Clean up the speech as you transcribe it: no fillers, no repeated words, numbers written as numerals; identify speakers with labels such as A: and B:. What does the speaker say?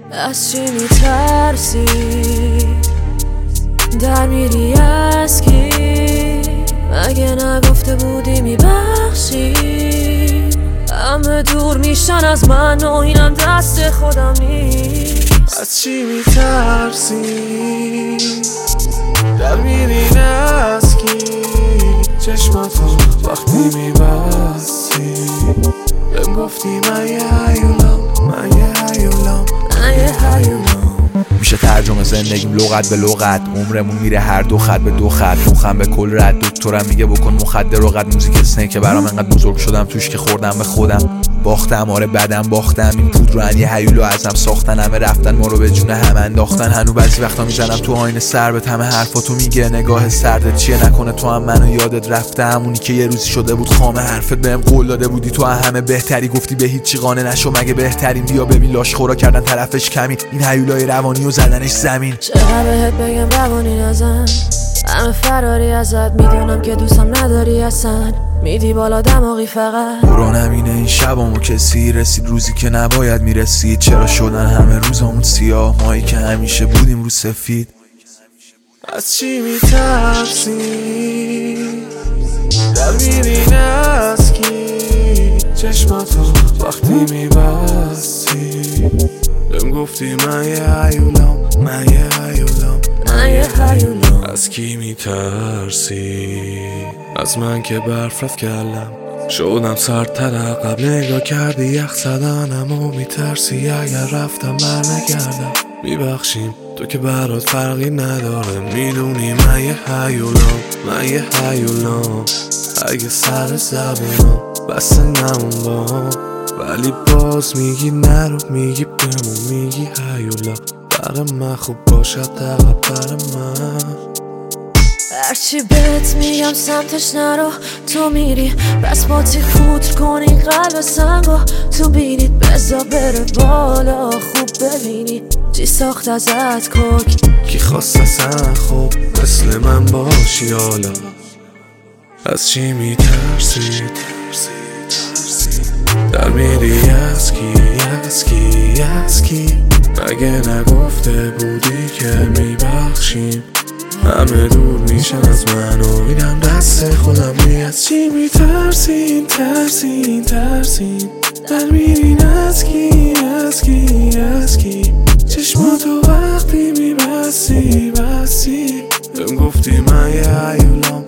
A: از چی میترسی؟ در میری از کی؟ مگه نگفته بودی میبخشی؟ همه دور میشن از من و اینم دست خودم نیست.
B: از چی میترسی؟ در میری از کی؟ چشماتو وقتی میبستی بهم گفتی من یه هیولم، من یه هیولم، من یه هیولم.
C: میشه ترجمه زندگیم لغت به لغت، عمرمون میره هر دو خط به دو خط، مخم به کل رد. دکترم میگه بکن مخدر و قد موزیک اسنه که برام انقدر بزرگ شدم توش که خوردم به خودم. باختم آره بدم باختم، این پود رو ان یه هیولو ازم ساختن. همه رفتن ما رو به جون هم انداختن. هنو بعضی وقتا میزنم تو آینه سر به همه حرفاتو میگه نگاه سردت چیه، نکنه تو هم منو یادت رفته. همونی که یه روزی شده بود خامه حرفت بهم قول داده بودی تو همه بهتری، گفتی به هیچی قانع نشو مگه بهترین. بیا ببین لاشخورا کردن طرفش کمی، این هیولای روانی و زدنش زمین.
A: چقدر بهت بگم روانی نزن، همه فراری ازت، میدونم که دوستم نداری اصلا، میدی بالا دماغی فقط.
C: قرآنم اینه این شبامو کسی رسید روزی که نباید میرسید. چرا شدن همه روزامون سیاه، مایی که همیشه بودیم رو سفید.
B: از چی میترسی؟ در میری از کی؟ چشماتو وقتی میبستی بهم گفتی من یه هیولم، من یه هیولم،
A: من یه هیولم.
B: از کی میترسی؟ از من که برف رفت کلم، شدم سردتر قبل نگاه کردی یخ زدنم و میترسی اگر رفتم برنگردم. میبخشیم تو که برات فرقی نداره، میدونی من یه هیولم، من یه هیولم. اگه سر زبونم بسته نمون با، ولی باز میگی نرو، میگی بمون، میگی هیولا. برای من خوب باشد دقیق برای من.
A: هرچی بهت میگم سمتش نرو، تو میری بس باتی فوت کنی قلب سنگو. تو بینید بزا بره بالا خوب ببینی چی ساخت ازت کوک.
B: کی خواست اصلا خوب مثل من باشی حالا؟ از چی میترسی؟ در میری از کی؟ از کی؟ از کی؟ مگه نگفته بودی که میبخشیم؟ همه دور میشن از من و میدم دست خودم نی. از چی میترسین؟ ترسین ترسین در میرین از کی؟ از کی؟ از کی؟ چشماتو وقتی میبستی بستی بهم گفتی من یه هیولم،